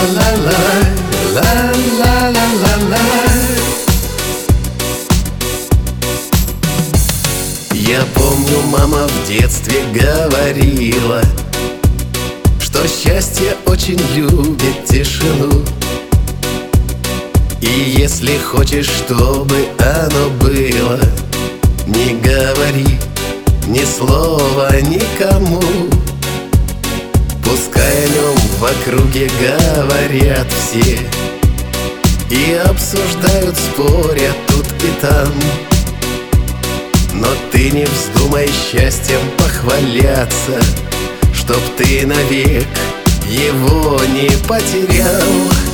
Я помню, мама в детстве говорила, что счастье очень любит тишину. И если хочешь, чтобы оно было, не говори ни слова никому. Пускай о нем в округе говорят все и обсуждают, спорят тут и там. Но ты не вздумай счастьем похваляться, чтоб ты навек его не потерял.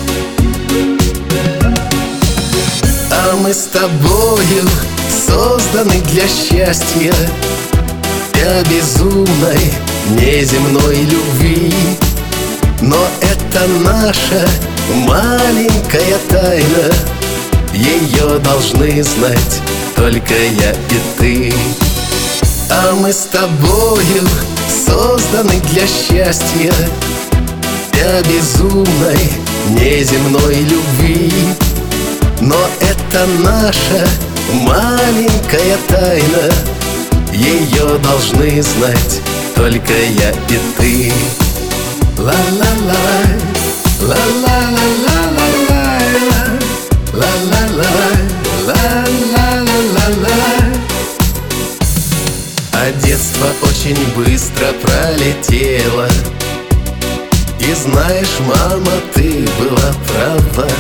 А мы с тобою созданы для счастья, для безумной неземной любви. Но это наша маленькая тайна, ее должны знать только я и ты. А мы с тобою созданы для счастья, для безумной неземной любви. Но это наша маленькая тайна, ее должны знать только я и ты. Ла-ла-ла, ла-ла-ла-ла-ла-ла, ла-ла-ла, ла-ла-ла-ла-ла. А детство очень быстро пролетело, и знаешь, мама, ты была права.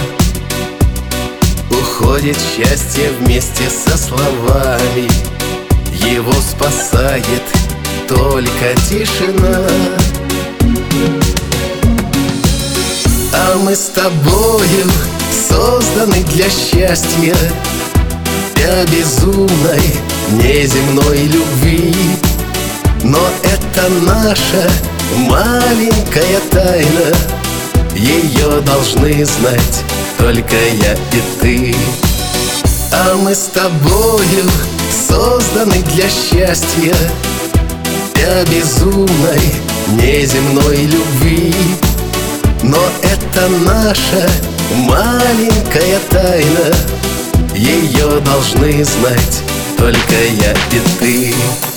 Уходит счастье вместе со словами, его спасает только тишина. А мы с тобою созданы для счастья, для безумной неземной любви. Но это наша маленькая тайна, ее должны знать только я и ты. А мы с тобою созданы для счастья, для безумной неземной любви. Но это наша маленькая тайна, ее должны знать только я и ты.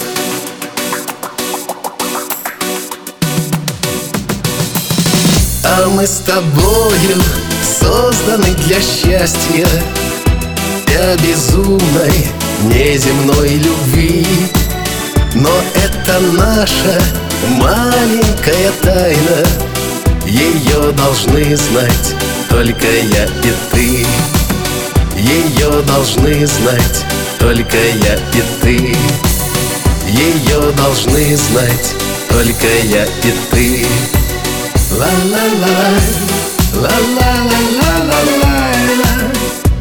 А мы с тобою созданы для счастья, для безумной неземной любви. Но это наша маленькая тайна, ее должны знать только я и ты. Ее должны знать только я и ты. Ее должны знать только я и ты. Ла-ла-ла, ла-ла-ла-ла-ла-ла,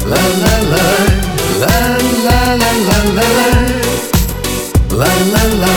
ла-ла-ла, ла-ла-ла-ла-ла, ла-ла-ла.